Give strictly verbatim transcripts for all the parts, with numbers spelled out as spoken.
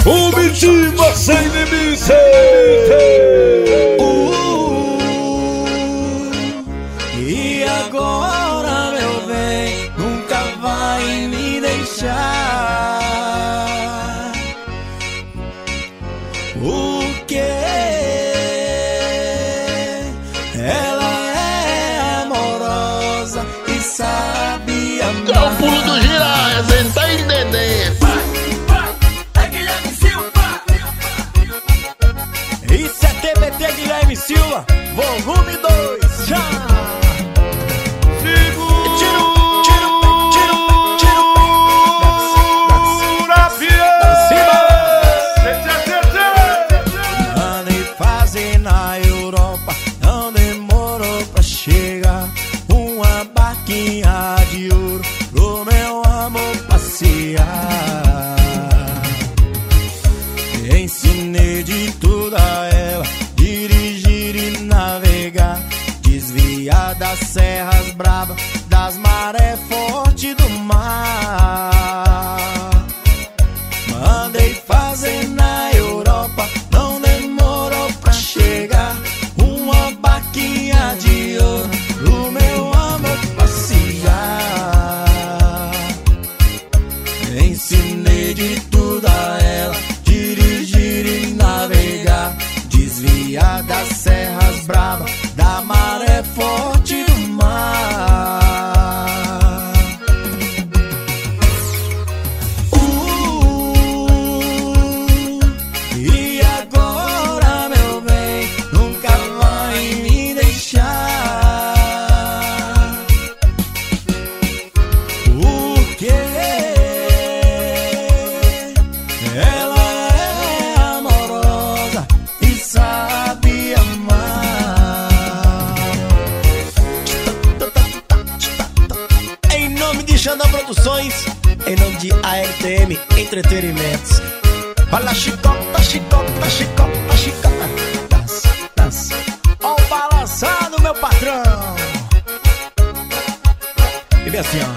Comitiva sem limites. E agora, meu bem, nunca vai me deixar. O que? Ela é amorosa e sabe amar. É o pulo do gira, você tá entendendo? Isso é T B T Guilherme Silva, volume dois, já! Segura, tiro, tiro, tiro, tiro, andei fazer na Europa, não demorou pra chegar uma barquinha de ouro pro meu amor passear. Ensinei de tudo a ela, dirigir e navegar, desviar das serras bravas, das marés fortes do mar. Mandei fazer na Europa, não demorou pra chegar uma barquinha de ouro pro meu amor passear. Ensinei de tudo a ela, dirigir e navegar, desviar das serras bravas, da maré forte do mar. Uh, e agora, meu bem, nunca vai me deixar. Porque ela é amorosa e sabe amar. Em nome de Xandão Produções, em nome de A R T M Entretenimentos. Fala chicota, chicota, chicota, chicota. Dança, dança. Ó o balançado, meu patrão. E vem assim, ó.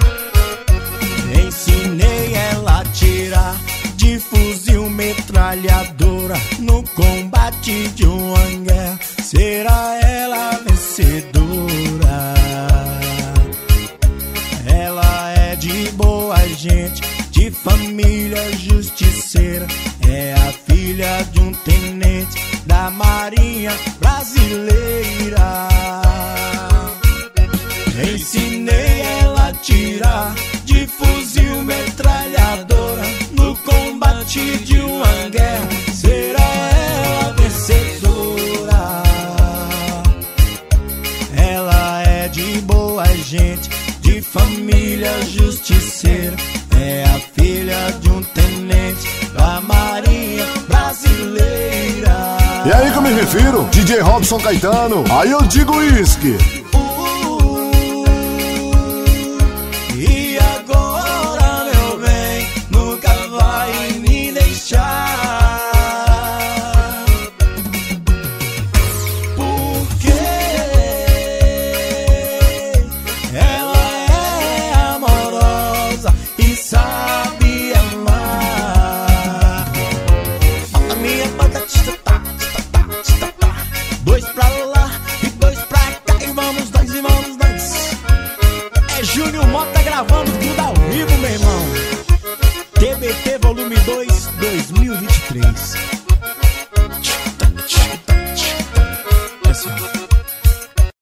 Ensinei ela a tirar de fuzil metralhadora no combate de uma guerra. Será ela a vencedora? Ela é de boa gente, de família justiceira, é a filha de um tenente da Marinha Brasileira. Ensinei ela a tirar de fuzil metralhadora no combate de uma guerra. Será ela a vencedora? Ela é de boa gente, de família justiceira, é a filha de um tenente da Marinha Brasileira. E aí que eu me refiro? D J Robson Caetano, aí eu digo uísque. E agora, meu bem, nunca vai me deixar. Porque ela é amorosa e sabe amar. Bota minha banda, tita, tá, tita, tá, tita, tá. Dois pra lá e dois pra cá, e vamos nós, e vamos nós. É Júnior Mota gravando tudo ao vivo, meu irmão. T B T volume dois, dois mil e vinte e três.